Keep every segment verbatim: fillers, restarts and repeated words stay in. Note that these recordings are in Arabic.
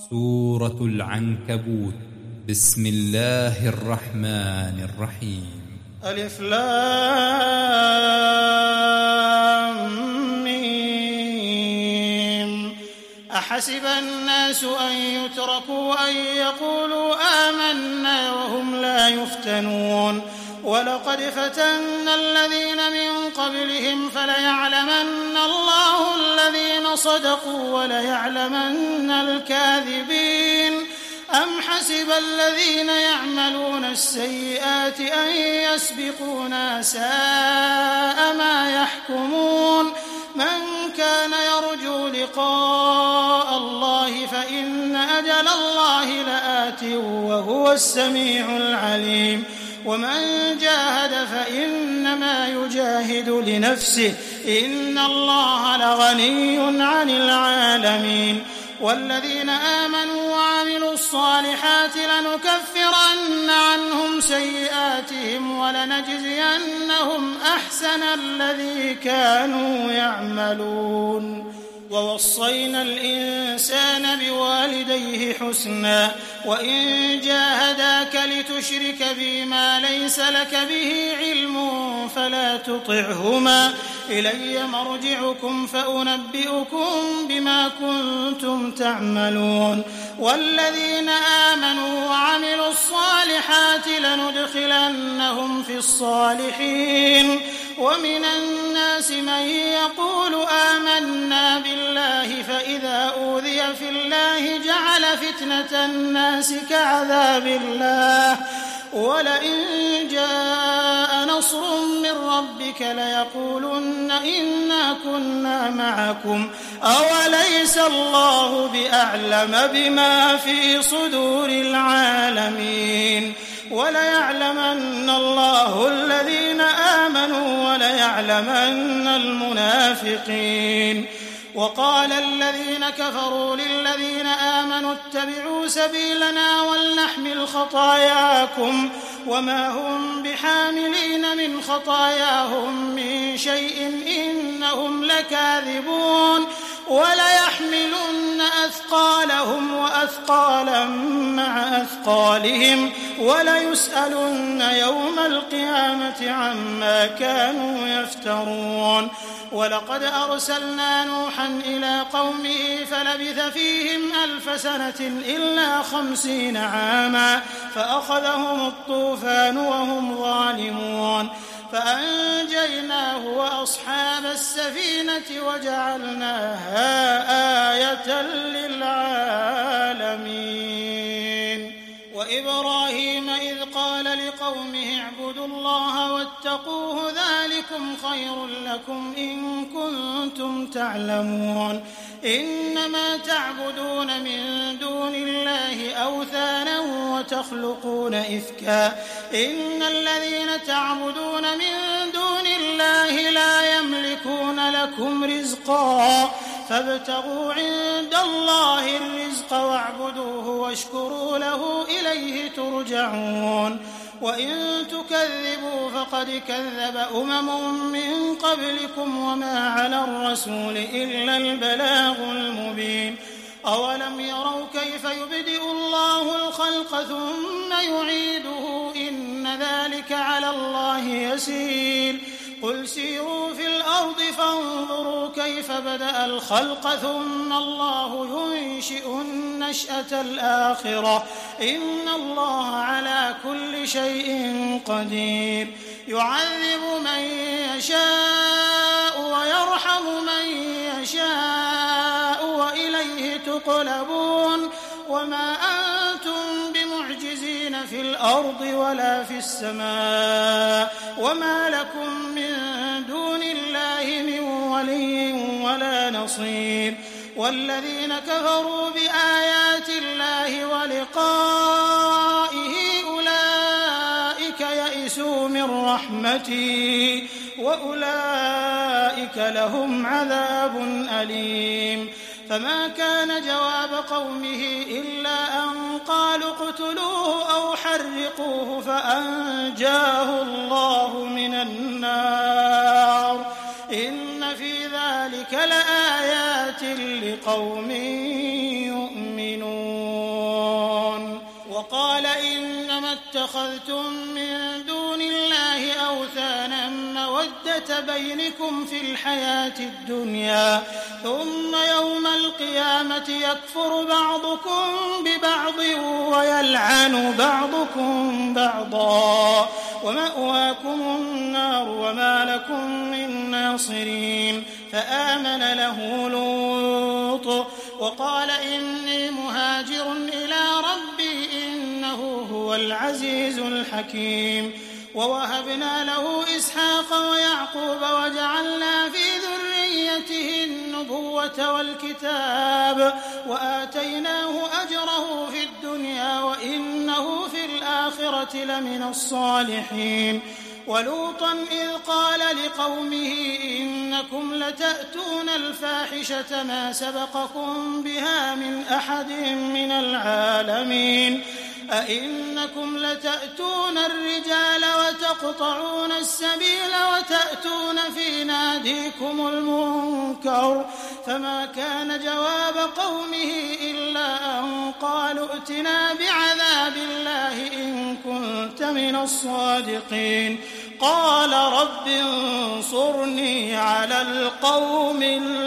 سورة العنكبوت. بسم الله الرحمن الرحيم. ألف لام ميم. أحسب الناس أن يتركوا أن يقولوا آمنا وهم لا يفتنون ولقد فتنا الذين من قبلهم فليعلمن الله الذين صدقوا وليعلمن الكاذبين. أم حسب الذين يعملون السيئات أن يسبقونا ساء ما يحكمون. من كان يرجو لقاء الله فإن أجل الله لآت وهو السميع العليم. ومن جاهد فإنما يجاهد لنفسه إن الله لغني عن العالمين. والذين آمنوا وعملوا الصالحات لنكفرن عنهم سيئاتهم ولنجزينهم أحسن الذي كانوا يعملون. ووصينا الإنسان بوالديه حسنا وإن جاهداك لتشرك بي ما ليس لك به علم فلا تطعهما إلي مرجعكم فأنبئكم بما كنتم تعملون. والذين آمنوا وعملوا الصالحات لندخلنهم في الصالحين. ومن الناس من يقول آمنا بالله فإذا أوذي في الله جعل فتنة الناس كعذاب الله ولئن جاء نصر من ربك ليقولن إنا كنا معكم أوليس الله بأعلم بما في صدور العالمين. وليعلمن الله الذين آمنوا وليعلمن المنافقين. وقال الذين كفروا للذين آمنوا اتبعوا سبيلنا ولنحمل خطاياكم وما هم بحاملين من خطاياهم من شيء إنهم لكاذبون. وليحملن أثقالهم وأثقالا مع أثقالهم وليسألن يوم القيامة عما كانوا يفترون. ولقد أرسلنا نوحا إلى قومه فلبث فيهم ألف سنة إلا خمسين عاما فأخذهم الطوفان وهم ظالمون فأنجيناه وأصحاب السفينة وجعلناها آية للعالمين. وإبراهيم إذ قال لقومه اعبدوا الله واتقوه ذلكم خير لكم إن كنتم تعلمون. إنما تعبدون من دون الله أوثانا وتخلقون إفكا إن الذين تعبدون من دون الله لا يملكون لكم رزقا فابتغوا عند الله الرزق واعبدوه واشكروا له إليه ترجعون. وإن تكذبوا فقد كذب أمم من قبلكم وما على الرسول إلا البلاغ المبين. أولم يروا كيف يبدئ الله الخلق ثم يعيده إن ذلك على الله يسير. قل سيروا في الأرض فانظروا كيف بدأ الخلق ثم الله ينشئ النشأة الآخرة إن الله على كل شيء قدير. يعذب من يشاء ويرحم من يشاء وإليه تقلبون. وما أنتم بمعجزين في الأرض ولا في السماء وما لكم من دون الله من ولي ولا نصير. والذين كفروا بآيات الله ولقائه أولئك يئسوا من رحمتي وأولئك لهم عذاب أليم. فما كان جواب قومه إلا أن قالوا اقتلوه أو حرقوه فأنجاه الله من النار. إن في ذلك لآيات لقوم يؤمنون. اتخذتم من دون الله أوثانا مودة بينكم في الحياة الدنيا ثم يوم القيامة يكفر بعضكم ببعض ويلعن بعضكم بعضا ومأواكم النار وما لكم من ناصرين. فآمن له لوط وقال إني مهاجر إلى ربي إنه هو العزيز الحكيم. ووهبنا له إسحاق ويعقوب وجعلنا في ذريته النبوة والكتاب وآتيناه أجره في الدنيا وإنه في الآخرة لمن الصالحين. ولوطا إذ قال لقومه إنكم لتأتون الفاحشة ما سبقكم بها من أحد من العالمين أئنكم لتأتون الرجال وتقطعون السبيل وتأتون في ناديكم المنكر. فما كان جواب قومه إلا أن قالوا ائتنا بعذاب الله إن كنت من الصادقين. قال رب انصرني على القوم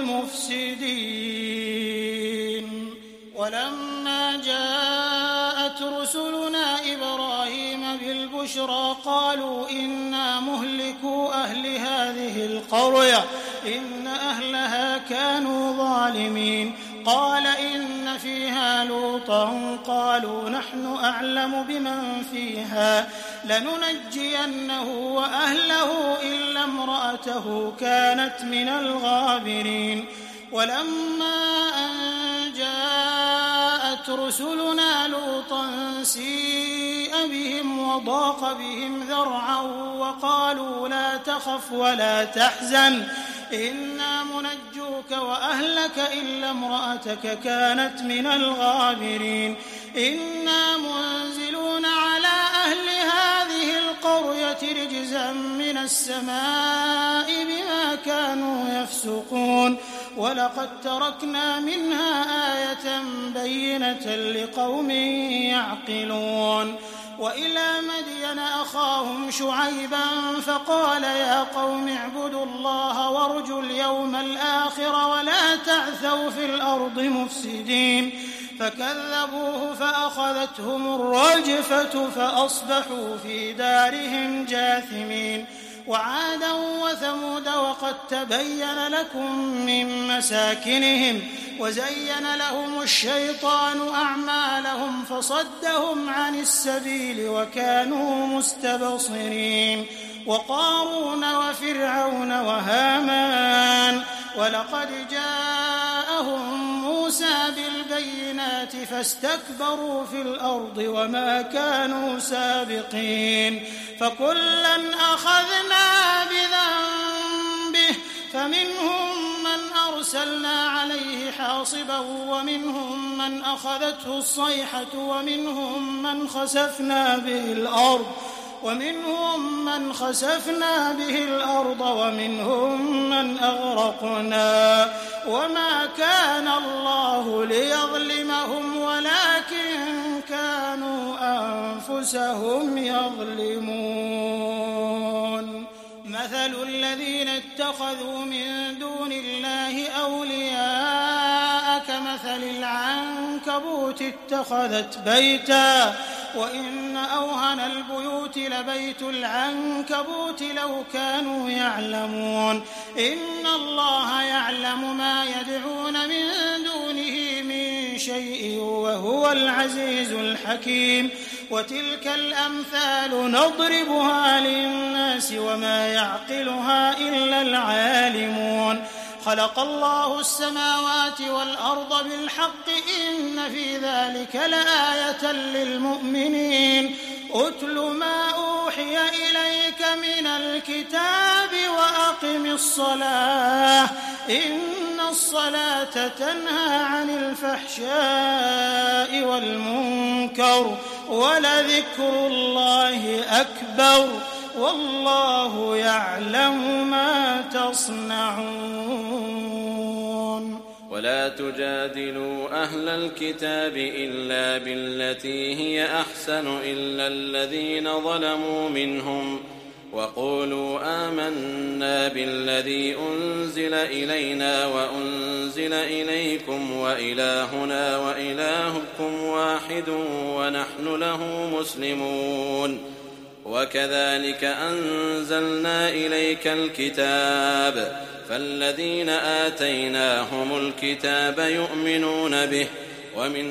المفسدين. ولما جاءت رسلنا إبراهيم بالبشرى قالوا إنا مهلكو أهل هذه القرية إن أهلها كانوا ظالمين. قال إن فيها لوطا قالوا نحن أعلم بمن فيها لننجينه وأهله إلا امرأته كانت من الغابرين. ولما أن جاءت رسلنا لوطا سيء بهم وضاق بهم ذرعا وقالوا لا تخف ولا تحزن إنا منجوك وأهلك إلا امرأتك كانت من الغابرين. إنا منزلون على أهل هذه القرية رجزا من السماء بما كانوا يفسقون. ولقد تركنا منها آية بينة لقوم يعقلون. وإلى مدين أخاهم شعيبا فقال يا قوم اعبدوا الله وارجوا اليوم الآخر ولا تعثوا في الأرض مفسدين. فكذبوه فأخذتهم الرجفة فأصبحوا في دارهم جاثمين. وعادا وثمود وقد تبين لكم من مساكنهم وزين لهم الشيطان أعمالهم فصدهم عن السبيل وكانوا مستبصرين. وقارون وفرعون وهامان ولقد جاءهم موسى بالبينات فاستكبروا في الأرض وما كانوا سابقين. فكلا أخذنا بذنبه فمنهم من أرسلنا عليه حاصبا ومنهم من أخذته الصيحة ومنهم من خسفنا به الأرض ومنهم من خسفنا به الأرض ومنهم من أغرقنا وما كان الله ليظلمهم ولكن كانوا أنفسهم يظلمون. مثل الذين اتخذوا من دون الله أولياء كمثل العنكبوت اتخذت بيتا وإن أوهن البيوت لبيت العنكبوت لو كانوا يعلمون. إن الله يعلم ما يدعون من دونه من شيء وهو العزيز الحكيم. وتلك الأمثال نضربها للناس وما يعقلها إلا العالمون. خلق الله السماوات والأرض بالحق إن في ذلك لآية للمؤمنين. أتل ما أوحي إليك من الكتاب وأقم الصلاة إن الصلاة تنهى عن الفحشاء والمنكر ولذكر الله أكبر والله يعلم ما تصنعون. ولا تجادلوا أهل الكتاب إلا بالتي هي أحسن إلا الذين ظلموا منهم وقولوا آمنا بالذي أنزل إلينا وأنزل إليكم وإلهنا وإلهكم واحد ونحن له مسلمون وكذلك أنزلنا إليك الكتاب فالذين آتيناهم الكتاب يؤمنون به ومن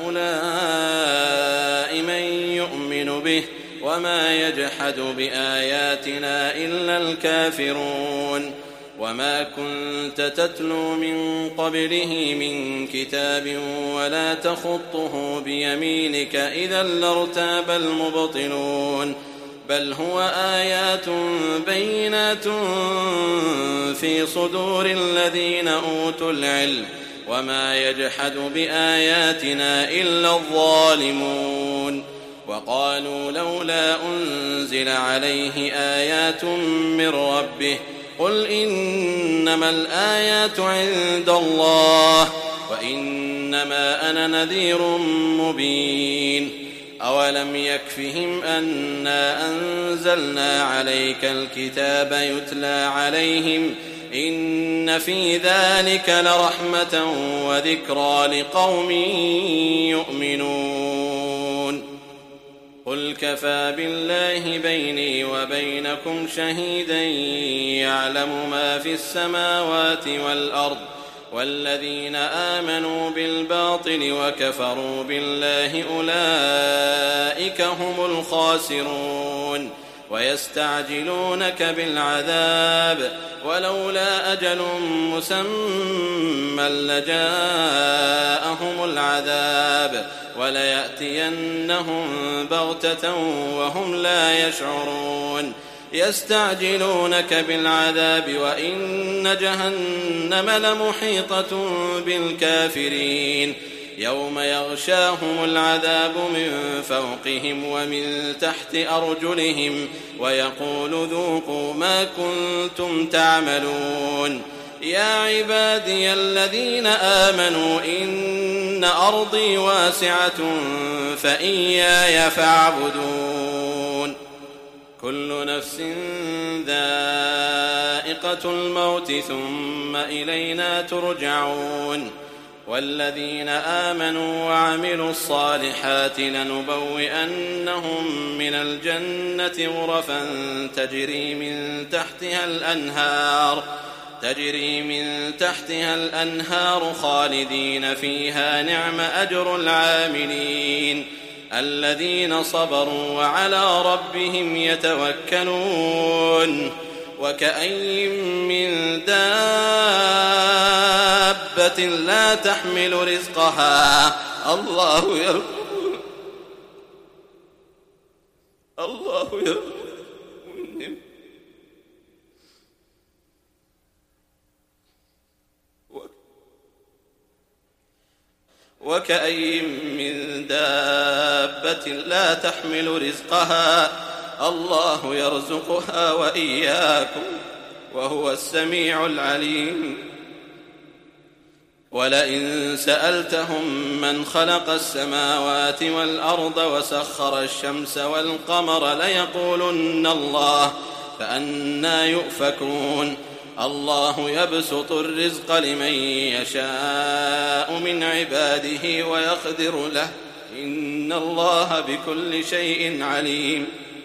هؤلاء من يؤمن به وما يجحد بآياتنا إلا الكافرون وما كنت تتلو من قبله من كتاب ولا تخطه بيمينك إذا لارتاب المبطلون بل هو آيات بينات في صدور الذين أوتوا العلم وما يجحد بآياتنا إلا الظالمون وقالوا لولا أنزل عليه آيات من ربه قل إنما الآيات عند الله وإنما أنا نذير مبين أولم يكفهم أنا أنزلنا عليك الكتاب يتلى عليهم إن في ذلك لرحمة وذكرى لقوم يؤمنون قل كفى بالله بيني وبينكم شهيدا يعلم ما في السماوات والأرض والذين آمنوا بالباطل وكفروا بالله أولئك هم الخاسرون ويستعجلونك بالعذاب ولولا أجل مسمى لجاءهم العذاب وليأتينهم بغتة وهم لا يشعرون يستعجلونك بالعذاب وإن جهنم لمحيطة بالكافرين يوم يغشاهم العذاب من فوقهم ومن تحت أرجلهم ويقول ذوقوا ما كنتم تعملون يا عبادي الذين آمنوا إن أرضي واسعة فإياي فاعبدون كل نفس ذائقة الموت ثم إلينا ترجعون والذين آمنوا وعملوا الصالحات لنبوئنهم من الجنة غرفا تجري من تحتها الأنهار تجري من تحتها الأنهار خالدين فيها نعم أجر العاملين الذين صبروا وعلى ربهم يتوكلون وكأي من دابة لا تحمل رزقها الله يرزقها الله يرزقها وكأي من دابة لا تحمل رزقها الله يرزقها وإياكم وهو السميع العليم ولئن سألتهم من خلق السماوات والأرض وسخر الشمس والقمر ليقولن الله فأنى يؤفكون الله يبسط الرزق لمن يشاء من عباده ويقدر له إن الله بكل شيء عليم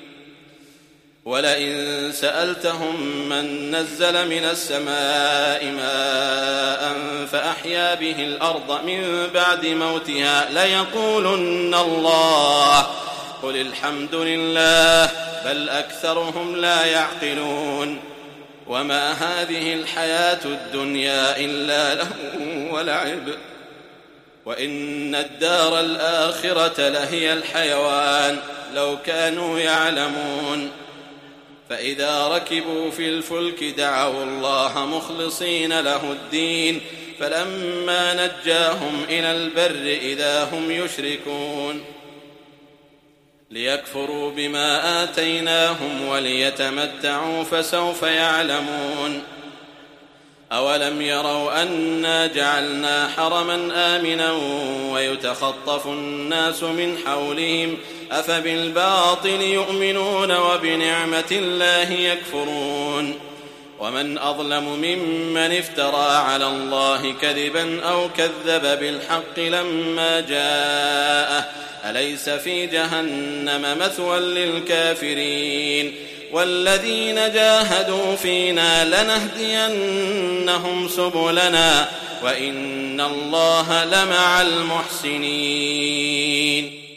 ولئن سألتهم من نزل من السماء ماء فأحيا به الأرض من بعد موتها ليقولن الله قل الحمد لله بل أكثرهم لا يعقلون وما هذه الحياة الدنيا إلا لهو ولعب وإن الدار الآخرة لهي الحيوان لو كانوا يعلمون فإذا ركبوا في الفلك دعوا الله مخلصين له الدين فلما نجاهم إلى البر إذا هم يشركون ليكفروا بما آتيناهم وليتمتعوا فسوف يعلمون أولم يروا أنا جعلنا حرما آمنا ويتخطف الناس من حولهم أفبالباطل يؤمنون وبنعمة الله يكفرون ومن أظلم ممن افترى على الله كذبا أو كذب بالحق لما جاءه أليس في جهنم مثوى للكافرين والذين جاهدوا فينا لنهدينهم سبلنا وإن الله لمع المحسنين